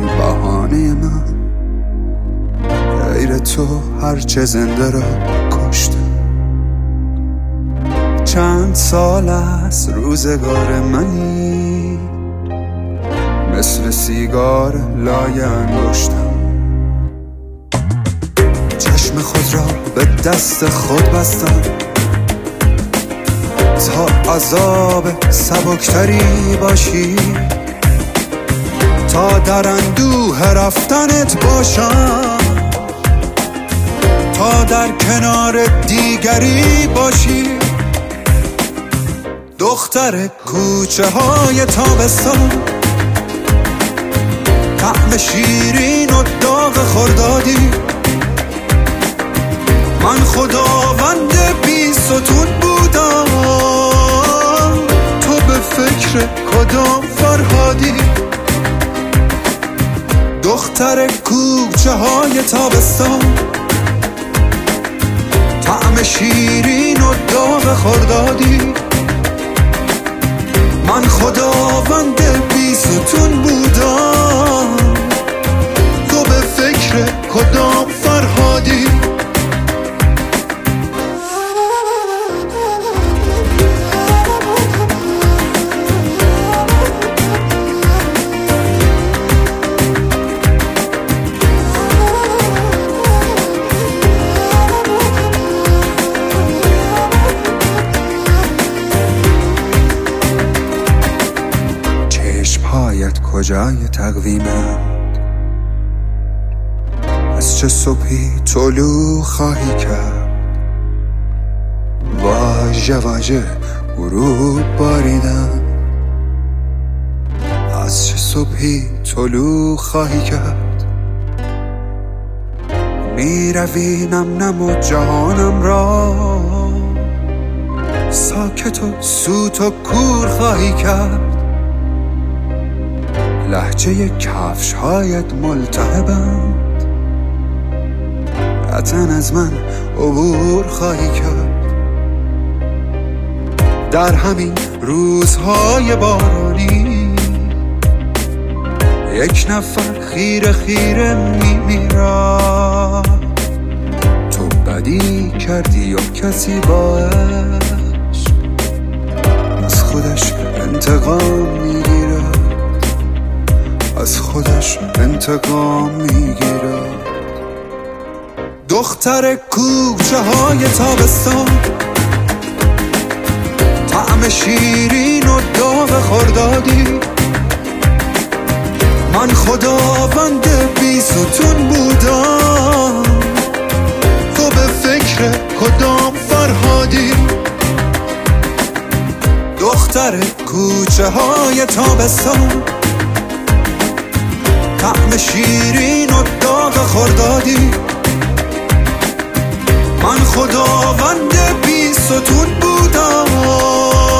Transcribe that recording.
بهانه من، غیر تو هرچه زنده را کشته. چند سال از روزگار منی، مثل سیگار لای انگشتم. چشم خود را به دست خود بستم تا عذاب سبکتری باشی، تا در اندوه رفتنت باشم، تا در کنار دیگری باشی. دختر کوچه های تابستان، طعم شیرین و داغ خردادی. من خداوند بی ستون بودم، تو به فکر کدام فرهادی. دختر کوچه های تابستان، طعم شیرین و داغ خردادی. من خداوند بی ستون بودم، تو به فکر کدام فرهادی. کجای تقویمت؟ از چه صبحی طلوع خواهی کرد؟ واژه واژه غروب باریدن. از چه صبحی طلوع خواهی کرد؟ میروی نم نم و جهانم را ساکت و سوت و کور خواهی کرد. لهجه کفش هایت ملتهبند، قطعاً از من عبور خواهی کرد. در همین روزهای بارانی، یک نفر خیره خیره میمیرد. تو بدی کردی و کسی با عشق از خودش انتقام میگیرد، از خودش انتقام میگیرد. دختر کوچه های تابستان، طعم شیرین و داغ خردادی. من خداوند بی ستون بودم، تو به فکر کدام فرهادی. دختر کوچه های تابستان، طعم شیرین و داغ خردادی. من خداوند بی ستون بودم،